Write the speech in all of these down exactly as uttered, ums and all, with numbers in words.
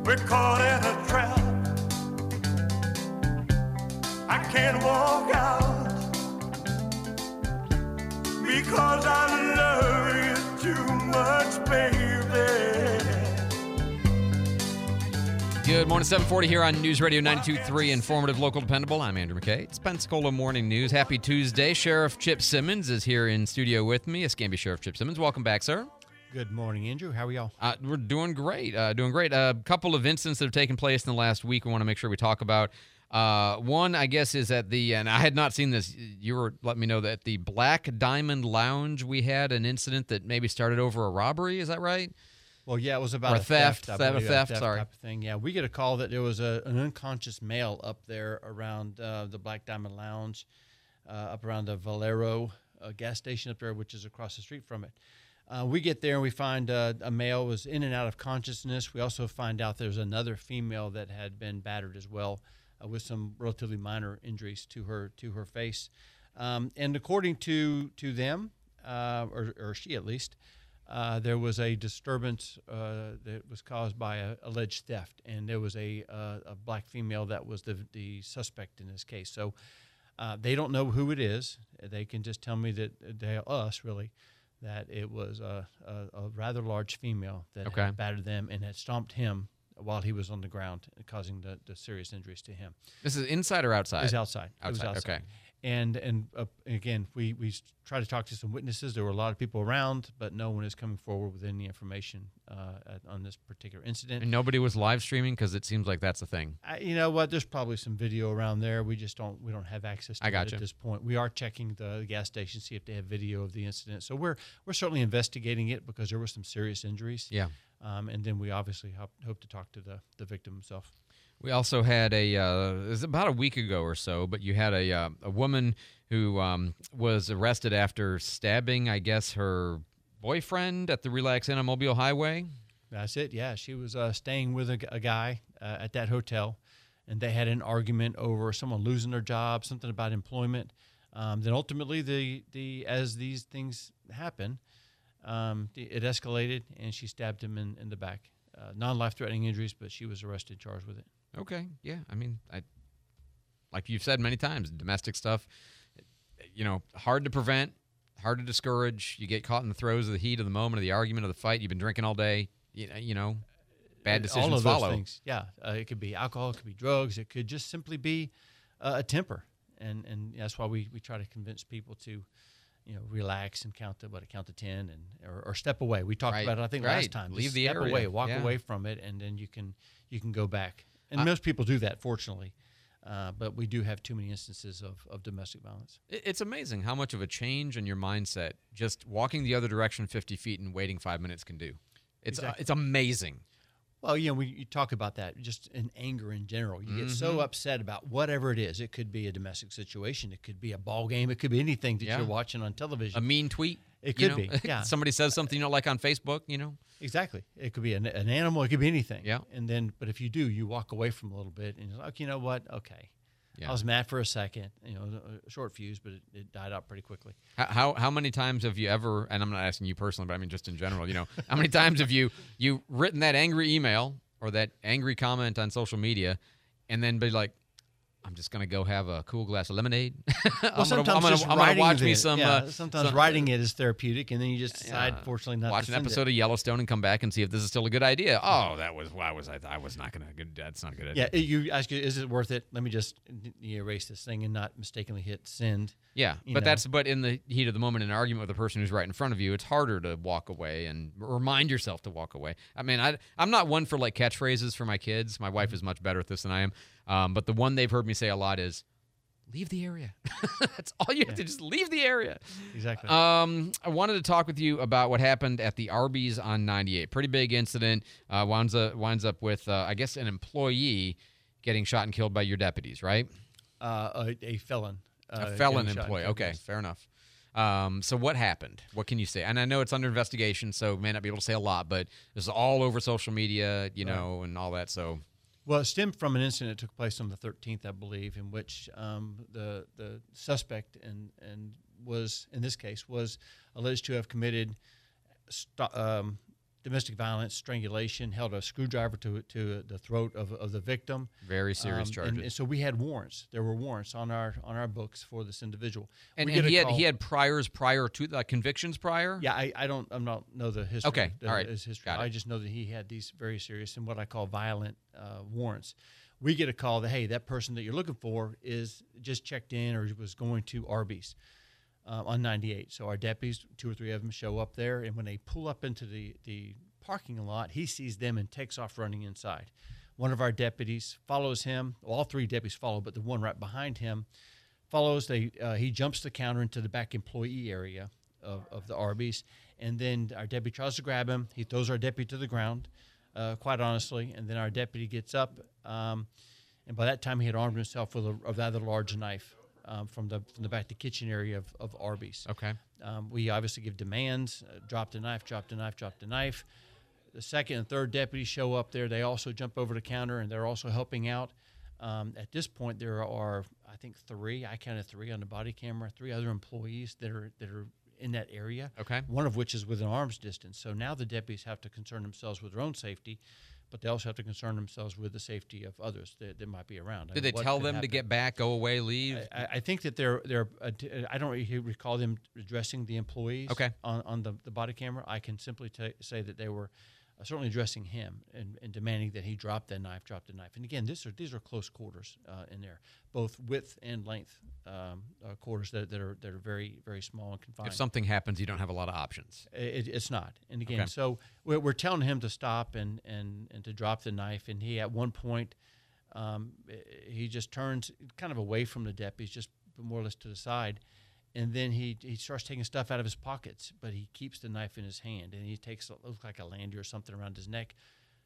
We're caught in a trap. I can't walk out because I love you too much, baby. Good morning, seven forty here on News Radio ninety-two point three, informative, local, dependable. I'm Andrew McKay. It's Pensacola Morning News. Happy Tuesday. Sheriff Chip Simmons is here in studio with me. Escambia Sheriff Chip Simmons. Welcome back, sir. Good morning, Andrew. How are y'all? Uh, we're doing great. Uh, doing great. A uh, couple of incidents that have taken place in the last week we want to make sure we talk about. Uh, one, I guess, is at the, and I had not seen this, you were letting me know that the Black Diamond Lounge, we had an incident that maybe started over a robbery. Is that right? Well, yeah, it was about or a theft. theft, theft, believe, theft, a theft sorry. type of thing. Yeah, we get a call that there was a, an unconscious male up there around uh, the Black Diamond Lounge, uh, up around the Valero uh, gas station up there, which is across the street from it. Uh, we get there and we find uh, a male was in and out of consciousness. We also find out there's another female that had been battered as well, uh, with some relatively minor injuries to her to her face. Um, and according to to them, uh, or, or she at least, uh, there was a disturbance uh, that was caused by a alleged theft, and there was a uh, a black female that was the the suspect in this case. So uh, they don't know who it is. They can just tell me that they us really. that it was a, a, a rather large female that Okay. had battered them and had stomped him while he was on the ground, causing the, the serious injuries to him. This is inside or outside? It was outside. Outside, It was outside. okay. And and uh, again, we, we try to talk to some witnesses. There were a lot of people around, but no one is coming forward with any information uh, at, on this particular incident. And nobody was live streaming because it seems like that's the thing. I, you know what? There's probably some video around there. We just don't we don't have access to I it gotcha. at this point. We are checking the gas station, see if they have video of the incident. So we're we're certainly investigating it because there were some serious injuries. Yeah. Um, and then we obviously hope, hope to talk to the, the victim himself. We also had a, uh, it was about a week ago or so, but you had a uh, a woman who um, was arrested after stabbing, I guess, her boyfriend at the Relax Inn on Mobile Highway. That's it. Yeah, she was uh, staying with a, a guy uh, at that hotel, and they had an argument over someone losing their job, something about employment. Um, then ultimately, the the as these things happen, um, it escalated, and she stabbed him in, in the back. Uh, non-life-threatening injuries, but she was arrested, charged with it. Okay, yeah. I mean, I like you've said many times, domestic stuff, you know, hard to prevent, hard to discourage. You get caught in the throes of the heat of the moment, of the argument, of the fight. You've been drinking all day. You know, you know bad decisions All of follow. those things, yeah. Uh, it could be alcohol, it could be drugs, it could just simply be uh, a temper, and and that's why we, we try to convince people to, you know, relax and count to what count to ten and or, or step away. We talked Right. about it, I think, Right. last time. Leave Just the step area. away, walk Yeah. away from it, and then you can you can go back. And I- most people do that, fortunately. Uh, but we do have too many instances of, of domestic violence. It- It's amazing how much of a change in your mindset just walking the other direction fifty feet and waiting five minutes can do. It's uh, Exactly. it's amazing. Well, you know, we you talk about that just in anger in general. You get so upset about whatever it is. It could be a domestic situation. It could be a ball game. It could be anything that Yeah. you're watching on television. A mean tweet. It you could know? be, yeah. Somebody says something you don't like on Facebook, you know. Exactly. It could be an, an animal. It could be anything. Yeah. And then, but if you do, you walk away from a little bit and you're like, you know what? Okay. Yeah. I was mad for a second, you know, a short fuse, but it, it died out pretty quickly. How, how how many times have you ever, and I'm not asking you personally, but I mean just in general, you know, how many times have you you written that angry email or that angry comment on social media and then be like, I'm just going to go have a cool glass of lemonade. Well, I'm gonna, sometimes I'm gonna, just I'm gonna writing watch me it, some. yeah, uh, sometimes some- writing it is therapeutic, and then you just decide, Yeah. fortunately, not watch to an send episode it. of Yellowstone and come back and see if this is still a good idea. Oh, that was why was I? I was not going to. That's not a good idea. Yeah, you ask, you, is it worth it? Let me just you erase this thing and not mistakenly hit send. Yeah, you but know. that's but in the heat of the moment, in an argument with the person who's right in front of you, it's harder to walk away and remind yourself to walk away. I mean, I I'm not one for like catchphrases for my kids. My wife is much better at this than I am. Um, but the one they've heard me say a lot is, "Leave the area." That's all you have to just leave the area. Exactly. Um, I wanted to talk with you about what happened at the Arby's on ninety-eight. Pretty big incident. Uh, winds up winds up with uh, I guess an employee getting shot and killed by your deputies, right? uh, a, a felon. Uh, A felon getting shot and employee. killed, Okay, yes. fair enough. Um, so what happened? What can you say? And I know it's under investigation, so may not be able to say a lot, but this is all over social media, you know, and all that. So Well, it stemmed from an incident that took place on the thirteenth, I believe, in which um, the the suspect and and was in this case was alleged to have committed st- um, domestic violence, strangulation, held a screwdriver to to the throat of, of the victim. Very serious Um, charges. And, and so we had warrants. There were warrants on our on our books for this individual. And, We and get a he had call- he had priors prior to uh, convictions prior. Yeah, I, I don't I'm not know the history. Okay, the, all right. His history. Got it. I just know that he had these very serious and what I call violent uh, warrants. We get a call that, hey, that person that you're looking for is just checked in or was going to Arby's uh, on ninety-eight. So our deputies, two or three of them, show up there, and when they pull up into the the parking lot, he sees them and takes off running inside. One of our deputies follows him. Well, all three deputies follow, but the one right behind him follows. They uh, he jumps the counter into the back employee area of, of the Arby's, and then our deputy tries to grab him. He throws our deputy to the ground, uh, quite honestly, and then our deputy gets up, um, and by that time he had armed himself with a, a rather large knife um, from the from the back to kitchen area of, of Arby's. Okay. Um, we obviously give demands, uh, drop the knife, drop the knife, drop the knife. The second and third deputies show up there. They also jump over the counter, and they're also helping out. Um, at this point, there are, I think, three. I counted three on the body camera. Three other employees that are that are in that area. Okay. One of which is within arm's distance. So now the deputies have to concern themselves with their own safety, but they also have to concern themselves with the safety of others that, that might be around. I Did mean, they what tell could them to happen? get back, go away, leave? I, I think that they're they're. Uh, t- I don't really recall them addressing the employees. Okay. On, on the, the body camera, I can simply t- say that they were uh, certainly addressing him and, and demanding that he drop that knife, drop the knife. And again, these are these are close quarters uh, in there, both width and length um, uh, quarters that, that are that are very very small and confined. If something happens, you don't have a lot of options. It, it's not. And again, Okay. so we're, we're telling him to stop and, and, and to drop the knife. And he, at one point, um, he just turns kind of away from the deputies, just more or less to the side. And then he, he starts taking stuff out of his pockets, but he keeps the knife in his hand. And he takes, it looks like a lanyard or something around his neck,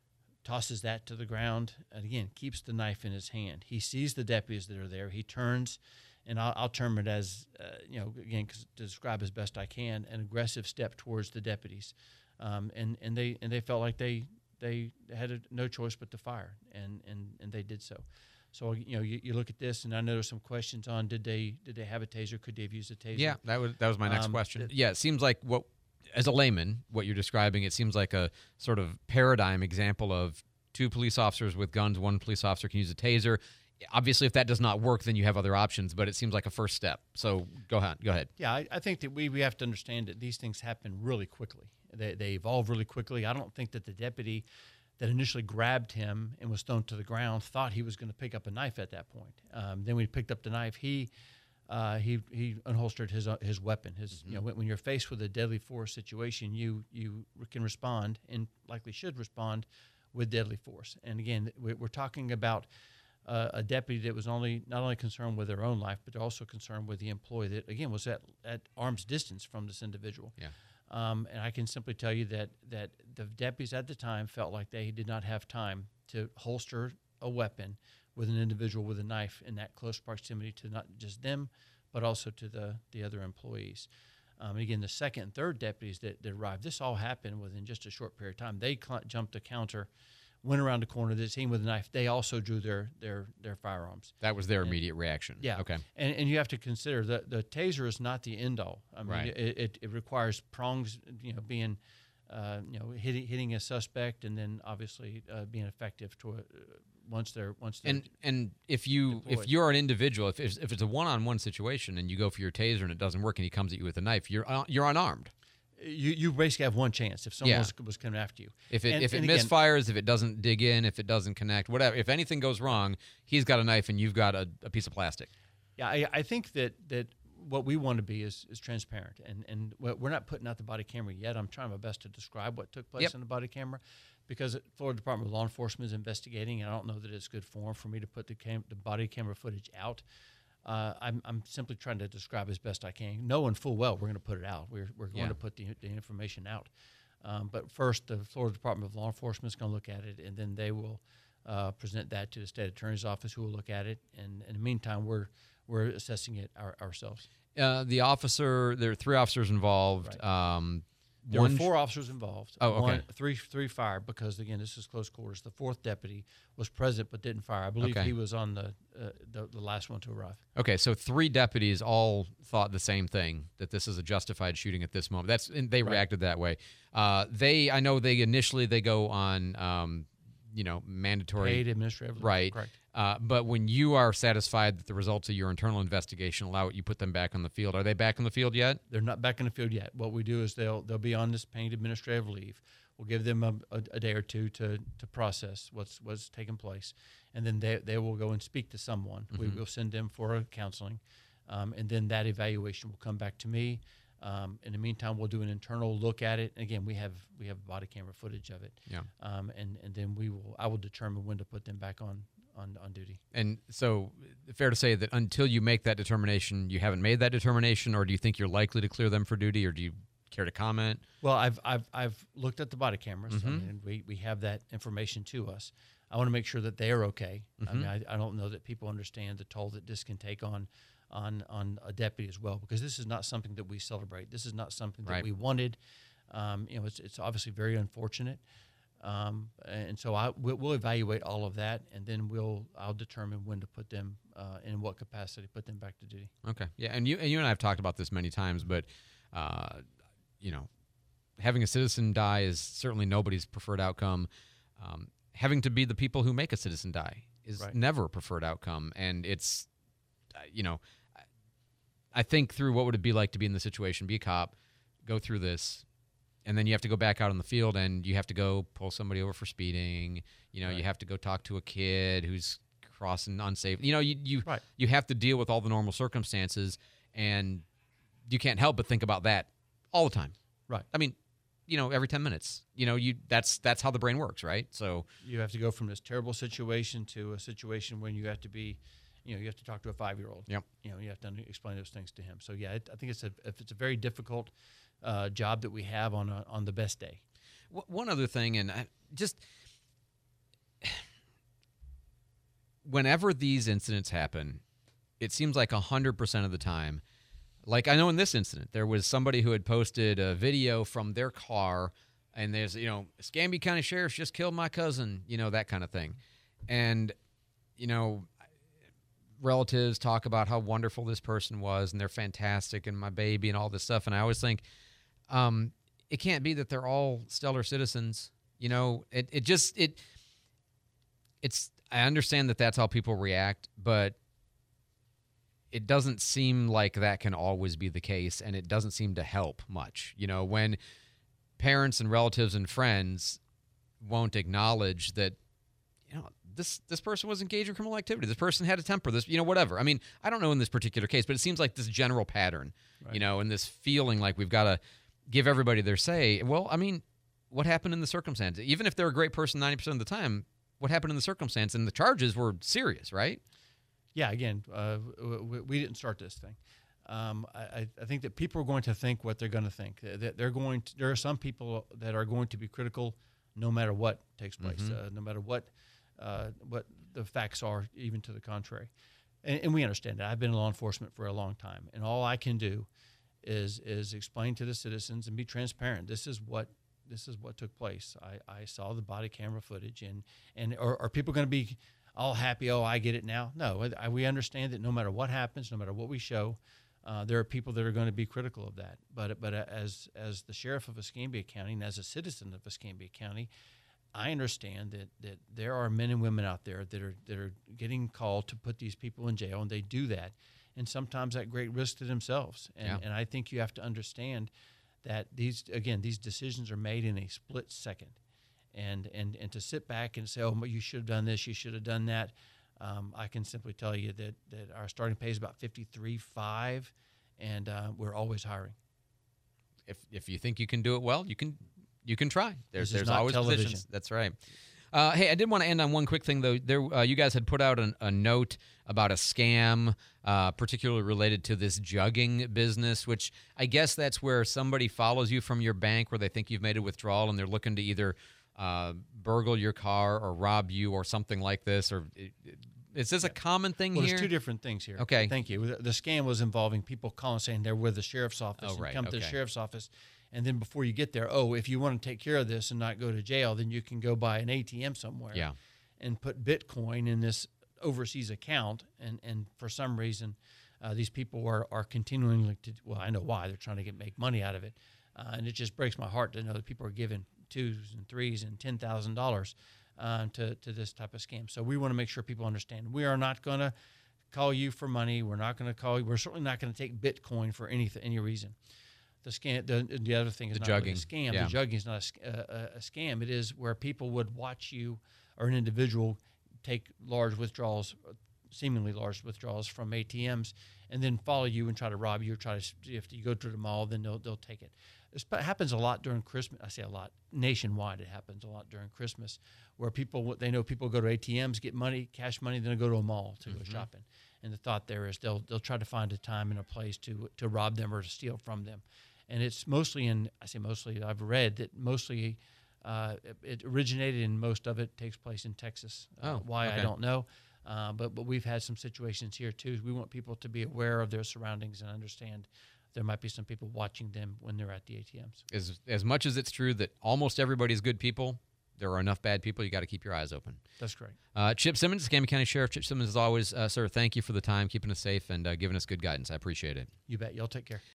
tosses that to the ground, and again, keeps the knife in his hand. He sees the deputies that are there. He turns, and I'll, I'll term it as, uh, you know, again, 'cause to describe as best I can, an aggressive step towards the deputies. Um, and, and they and they felt like they they had a, no choice but to fire, and, and, and they did so. So, you know, you, you look at this, and I know there's some questions on did they did they have a taser? Could they have used a taser? Yeah, that was that was my next Um, question. it- Yeah, it seems like what, as a layman, what you're describing, it seems like a sort of paradigm example of two police officers with guns, one police officer can use a taser. Obviously, if that does not work, then you have other options, but it seems like a first step. So go ahead. Go ahead. Yeah, I, I think that we, we have to understand that these things happen really quickly. They, they evolve really quickly. I don't think that the deputy that initially grabbed him and was thrown to the ground thought he was going to pick up a knife at that point. Um, then when he picked up the knife, he uh, he he unholstered his uh, his weapon. His Mm-hmm. you know when, when you're faced with a deadly force situation, you you can respond and likely should respond with deadly force. And again, we- we're talking about uh, a deputy that was only not only concerned with their own life, but also concerned with the employee that again was at at arm's distance from this individual. Yeah. Um, and I can simply tell you that that the deputies at the time felt like they did not have time to holster a weapon with an individual with a knife in that close proximity to not just them, but also to the, the other employees. Um, and again, the second and third deputies that, that arrived, this all happened within just a short period of time. They cl- jumped the counter, went around the corner, they seen with a knife. They also drew their their, their firearms. That was their immediate reaction. Yeah. Okay. And and you have to consider that the taser is not the end all. I mean, Right. it, it, it requires prongs, you know, being, uh, you know, hitting hitting a suspect, and then obviously uh, being effective to uh, once they're once they're And and if you deployed. if you're an individual, if it's, if it's a one-on-one situation and you go for your taser and it doesn't work and he comes at you with a knife, you're uh, you're unarmed. you you basically have one chance if someone Yeah. was, was coming after you. If it And- if it and again- misfires, if it doesn't dig in, if it doesn't connect, whatever, if anything goes wrong, he's got a knife and you've got a, a piece of plastic. Yeah, I, I think that that what we want to be is, is transparent, and and we're we're not putting out the body camera yet. I'm trying my best to describe what took place Yep. in the body camera, because the Florida Department of Law Enforcement is investigating, and I don't know that it's good form for me to put the cam- the body camera footage out. Uh, I'm I'm simply trying to describe as best I can, knowing full well we're going to put it out. We're we're going Yeah. to put the, the information out. Um, but first, the Florida Department of Law Enforcement is going to look at it, and then they will uh, present that to the state attorney's office, who will look at it. And in the meantime, we're we're assessing it our, ourselves. Uh, the officer, there are three officers involved. Right. Um, There one were four officers involved. Oh, okay. One, three, three fired because again, this is close quarters. The fourth deputy was present but didn't fire. I believe Okay. he was on the, uh, the the last one to arrive. Okay, so three deputies all thought the same thing, that this is a justified shooting at this moment. That's and they Right. reacted that way. Uh, they, I know they initially they go on, um, you know, mandatory, Paid administrative leave. right? Correct. Uh, but when you are satisfied that the results of your internal investigation allow it, you put them back on the field. Are they back on the field yet? They're not back in the field yet. What we do is they'll they'll be on this paid administrative leave. We'll give them a, a, a day or two to to process what's what's taken place, and then they they will go and speak to someone. We will send them for a counseling, um, and then that evaluation will come back to me. Um, in the meantime, we'll do an internal look at it. Again, we have we have body camera footage of it. Yeah. Um, and and then we will I will determine when to put them back on on, on duty. And so, fair to say that until you make that determination, you haven't made that determination, or do you think you're likely to clear them for duty, or do you care to comment? Well, I've I've I've looked at the body cameras. I mean, we we have that information to us. I want to make sure that they are okay. I mean, I, I don't know that people understand the toll that this can take on on on a deputy as well, because this is not something that we celebrate. This is not something that Right. we wanted. Um, you know, it's it's obviously very unfortunate. Um, and so I we'll, we'll evaluate all of that, and then we'll I'll determine when to put them uh, in what capacity put them back to duty. Okay. Yeah, and you and you and I have talked about this many times, but uh, you know, having a citizen die is certainly nobody's preferred outcome. Um, having to be the people who make a citizen die is Right. never a preferred outcome, and it's, uh, you know, I think through what would it be like to be in the situation, be a cop, go through this, and then you have to go back out on the field and you have to go pull somebody over for speeding. You know, Right. you have to go talk to a kid who's crossing unsafe. You know, you you Right. you have to deal with all the normal circumstances, and you can't help but think about that all the time. Right. I mean, you know, every ten minutes. You know, you that's that's how the brain works, right? So You have to go from this terrible situation to a situation when you have to be, you know, you have to talk to a five-year-old. Yep. You know, you have to un- explain those things to him. So yeah, it, I think it's a if it's a very difficult uh, job that we have on a, on the best day. w- one other thing, and I just whenever these incidents happen, it seems like a hundred percent of the time. Like I know in this incident, there was somebody who had posted a video from their car, and there's, you know, Escambia County Sheriff just killed my cousin, you know, that kind of thing. And, you know, relatives talk about how wonderful this person was, and they're fantastic, and my baby, and all this stuff. And I always think, um, it can't be that they're all stellar citizens. You know, it, it just, it, it's, I understand that that's how people react, but it doesn't seem like that can always be the case, and it doesn't seem to help much. You know, when parents and relatives and friends won't acknowledge that, you know, this this person was engaged in criminal activity, this person had a temper, this, you know, whatever. I mean, I don't know in this particular case, but it seems like this general pattern, Right. you know, and this feeling like we've got to give everybody their say. Well, I mean, what happened in the circumstance? Even if they're a great person ninety percent of the time, what happened in the circumstance? And the charges were serious, right? Yeah, again, uh, we, we didn't start this thing. Um, I, I think that people are going to think what they're going to think. That they're going to, there are some people that are going to be critical, no matter what takes place, Mhm. uh, no matter what uh, what the facts are, even to the contrary. And, and we understand that. I've been in law enforcement for a long time, and all I can do is is explain to the citizens and be transparent. This is what this is what took place. I, I saw the body camera footage, and and are, are people going to be all happy? Oh, I get it now. No, I, we understand that no matter what happens, no matter what we show, uh, there are people that are going to be critical of that. But but as as the sheriff of Escambia County and as a citizen of Escambia County, I understand that that there are men and women out there that are that are getting called to put these people in jail, and they do that, and sometimes at great risk to themselves. And Yeah. and I think you have to understand that these again these decisions are made in a split second. And, and and to sit back and say, oh, you should have done this, you should have done that. Um, I can simply tell you that, that our starting pay is about fifty-three five, and uh, we're always hiring. If if you think you can do it well, you can you can try. There's This is there's not always television. positions. That's right. Uh, hey, I did want to end on one quick thing though. There, uh, you guys had put out an, a note about a scam, uh, particularly related to this jugging business, which I guess that's where somebody follows you from your bank, where they think you've made a withdrawal, and they're looking to either uh, burgle your car or rob you or something like this. Or is this a common thing Well, here? there's two different things here. Okay. Thank you. The, the scam was involving people calling saying they're with the sheriff's office Oh, and right, come to the okay. sheriff's office And then before you get there, oh, if you want to take care of this and not go to jail, then you can go buy an A T M somewhere Yeah. and put Bitcoin in this overseas account. And, and for some reason, uh, these people are, are continuing to, well, I know why. They're trying to get make money out of it. Uh, and it just breaks my heart to know that people are giving twos and threes and ten thousand dollars uh, to, to this type of scam. So we want to make sure people understand. We are not going to call you for money. We're not going to call you. We're certainly not going to take Bitcoin for any, any reason. The scam. The, the other thing is The not really jugging. a scam. Yeah. The jugging is not a, sc- uh, a, a scam. It is where people would watch you or an individual take large withdrawals, seemingly large withdrawals from A T Ms, and then follow you and try to rob you or try to. If you go to the mall, then they'll they'll take it. This happens a lot during Christmas. I say a lot nationwide. It happens a lot during Christmas, where people they know people go to A T Ms, get money, cash money, then they go to a mall to Mm-hmm. go shopping. And the thought there is they'll they'll try to find a time and a place to to rob them or to steal from them. And it's mostly in, I say mostly, I've read that mostly uh, it, it originated and most of it takes place in Texas. Uh, Oh, why, okay. I don't know. Uh, but, but we've had some situations here too. We want people to be aware of their surroundings and understand there might be some people watching them when they're at the A T Ms. As, as much as it's true that almost everybody's good people, there are enough bad people. You got to keep your eyes open. That's correct. Uh, Chip Simmons, Escambia County Sheriff. Chip Simmons, as always, uh, sir, thank you for the time, keeping us safe, and uh, giving us good guidance. I appreciate it. You bet. Y'all take care.